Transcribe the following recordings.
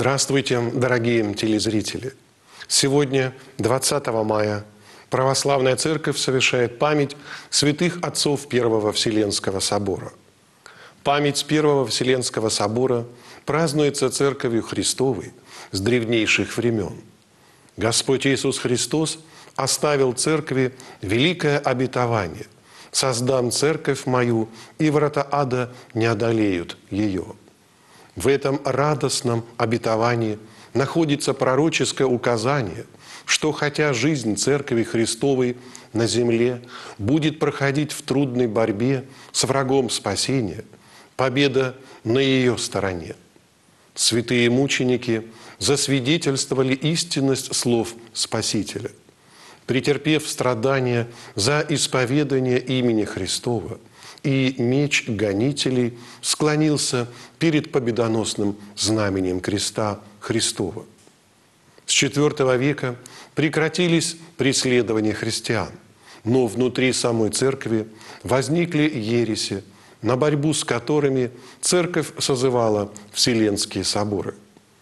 Здравствуйте, дорогие телезрители! Сегодня, 20 мая, Православная Церковь совершает память святых отцов Первого Вселенского Собора. Память Первого Вселенского Собора празднуется Церковью Христовой с древнейших времен. Господь Иисус Христос оставил Церкви великое обетование: «Создам Церковь мою, и врата ада не одолеют ее». В этом радостном обетовании находится пророческое указание, что хотя жизнь Церкви Христовой на земле будет проходить в трудной борьбе с врагом спасения, победа на ее стороне. Святые мученики засвидетельствовали истинность слов Спасителя. Претерпев страдания за исповедание имени Христова, и меч гонителей склонился перед победоносным знаменем креста Христова. С IV века прекратились преследования христиан, но внутри самой Церкви возникли ереси, на борьбу с которыми Церковь созывала Вселенские соборы.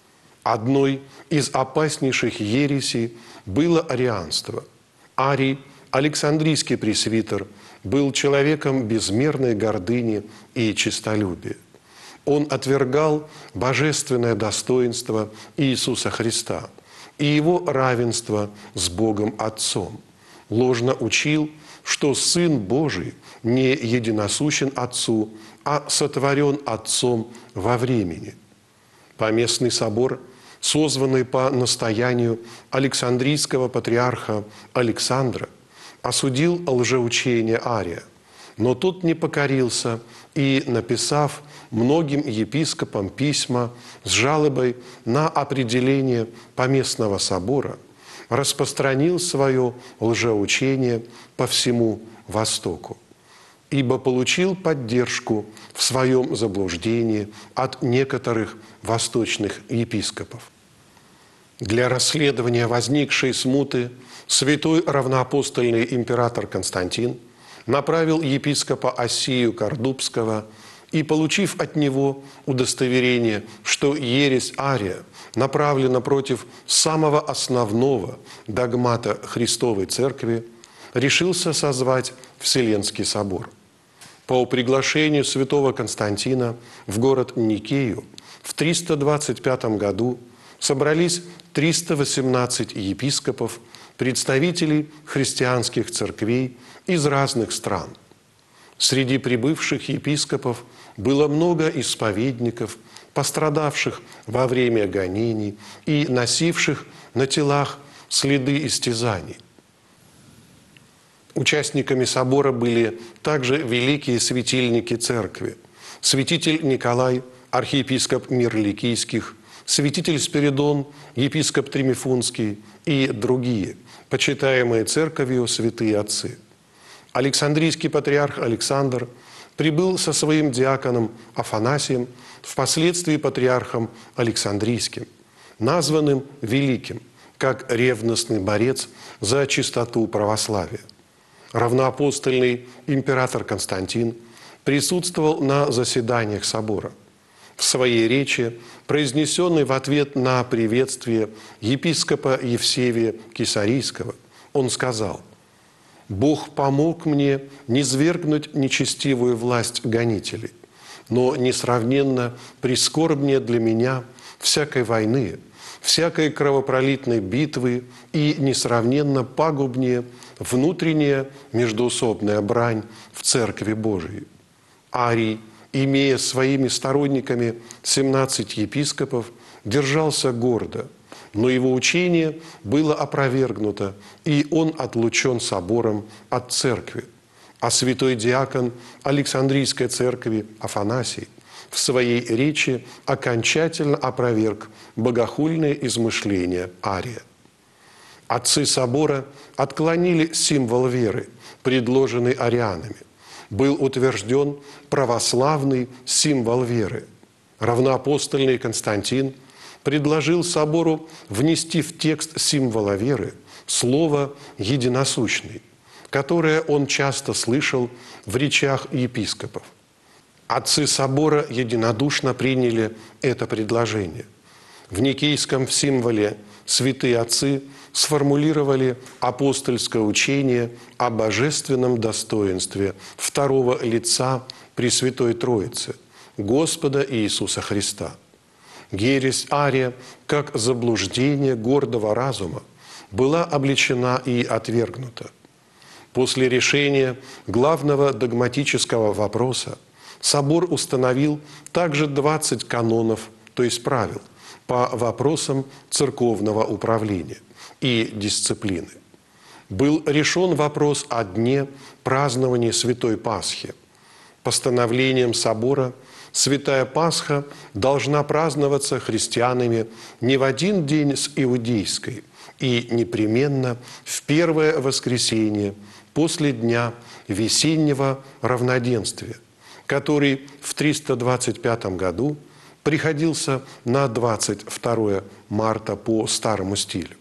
Одной из опаснейших ересей было арианство. Арий, Александрийский пресвитер, был человеком безмерной гордыни и честолюбия. Он отвергал божественное достоинство Иисуса Христа и его равенство с Богом Отцом. Ложно учил, что Сын Божий не единосущен Отцу, а сотворен Отцом во времени. Поместный собор, созванный по настоянию Александрийского патриарха Александра, осудил лжеучение Ария, но тот не покорился и, написав многим епископам письма с жалобой на определение поместного собора, распространил свое лжеучение по всему Востоку, ибо получил поддержку в своем заблуждении от некоторых восточных епископов. Для расследования возникшей смуты святой равноапостольный император Константин направил епископа Осию Кордубского и, получив от него удостоверение, что ересь Ария направлена против самого основного догмата Христовой Церкви, решился созвать Вселенский собор. По приглашению святого Константина в город Никею в 325 году собрались 318 епископов, представителей христианских церквей из разных стран. Среди прибывших епископов было много исповедников, пострадавших во время гонений и носивших на телах следы истязаний. Участниками собора были также великие светильники церкви: святитель Николай, архиепископ Мирликийских, святитель Спиридон, епископ Тримифунский и другие, почитаемые Церковью святые отцы. Александрийский патриарх Александр прибыл со своим диаконом Афанасием, впоследствии патриархом Александрийским, названным Великим, как ревностный борец за чистоту православия. Равноапостольный император Константин присутствовал на заседаниях собора. В своей речи, произнесенной в ответ на приветствие епископа Евсевия Кесарийского, он сказал: «Бог помог мне низвергнуть нечестивую власть гонителей, но несравненно прискорбнее для меня всякой войны, всякой кровопролитной битвы и несравненно пагубнее внутренняя междоусобная брань в Церкви Божией. Арий, имея своими сторонниками 17 епископов, держался гордо, но его учение было опровергнуто, и он отлучен собором от церкви. А святой диакон Александрийской церкви Афанасий в своей речи окончательно опроверг богохульные измышления Ария. Отцы собора отклонили символ веры, предложенный арианами. Был утвержден православный символ веры. Равноапостольный Константин предложил собору внести в текст символа веры слово «единосущный», которое он часто слышал в речах епископов. Отцы собора единодушно приняли это предложение. В никейском символе святые отцы сформулировали апостольское учение о божественном достоинстве второго лица Пресвятой Троицы, Господа Иисуса Христа. Ересь Ария, как заблуждение гордого разума, была обличена и отвергнута. После решения главного догматического вопроса собор установил также 20 канонов, то есть правил, по вопросам церковного управления и дисциплины. Был решен вопрос о дне празднования Святой Пасхи. Постановлением собора Святая Пасха должна праздноваться христианами не в один день с иудейской и непременно в первое воскресенье после дня весеннего равноденствия, который в 325 году приходился на 22 марта по старому стилю.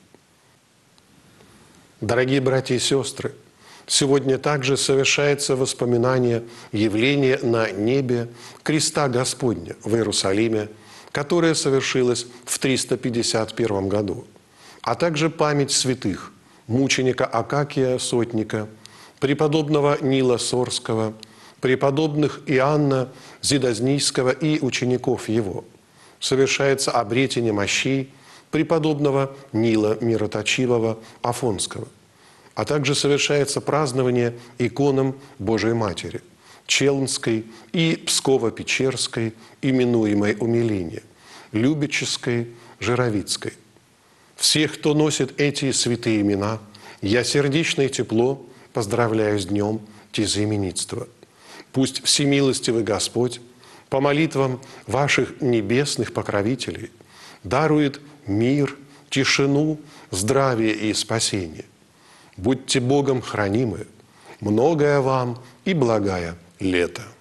Дорогие братья и сестры, сегодня также совершается воспоминание явления на небе креста Господня в Иерусалиме, которое совершилось в 351 году, а также память святых, мученика Акакия Сотника, преподобного Нила Сорского, преподобных Иоанна Зидознийского и учеников его. Совершается обретение мощей преподобного Нила Мироточивого Афонского, а также совершается празднование иконам Божией Матери, Челнской и Псково-Печерской, именуемой Умиление, Любеческой, Жировицкой. Всех, кто носит эти святые имена, я сердечно и тепло поздравляю с днем тезаименитства. Пусть всемилостивый Господь по молитвам ваших небесных покровителей дарует мир, тишину, здравие и спасение. Будьте Богом хранимы, многое вам и благая лето.